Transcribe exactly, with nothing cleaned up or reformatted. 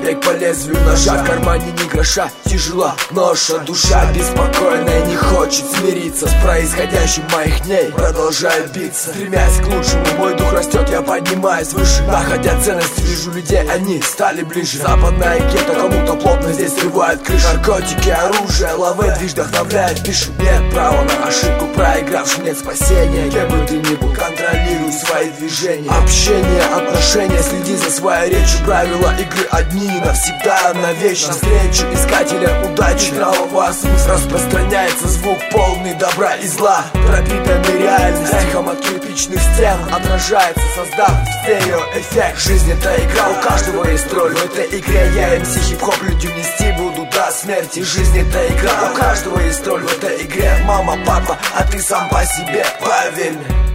бег по лезвию ножа. В кармане ни гроша, тяжела ноша. Душа беспокойная не хочет смириться с происходящим моих дней. Продолжаю биться, стремясь к лучшему. Мой дух растет, я поднимаюсь выше. Находя ценности, вижу людей, они стали ближе. Западная гетто, кому-то плотно здесь срывает крышу. Наркотики, оружие, лавы, движ вдохновляет, пишу. Нет права на ошибку, проигравший нет спасения. Кем бы ты ни был, контролируй свои движения. Общение, отношения, следи за своей речью. Правила игры одни навсегда, навечно. Встречу искателя удачи, здравого смысла. Распространяется звук полный добра и зла. Пропитанный реальностью, эхом от кирпичных стен отражается, создав стереоэффект. Жизнь это игра, у каждого есть роль. В этой игре я эм си, хип-хоп людям нести буду до смерти. Жизнь это игра, у каждого есть роль. В этой игре мама, папа, а ты сам по себе, поверь мне.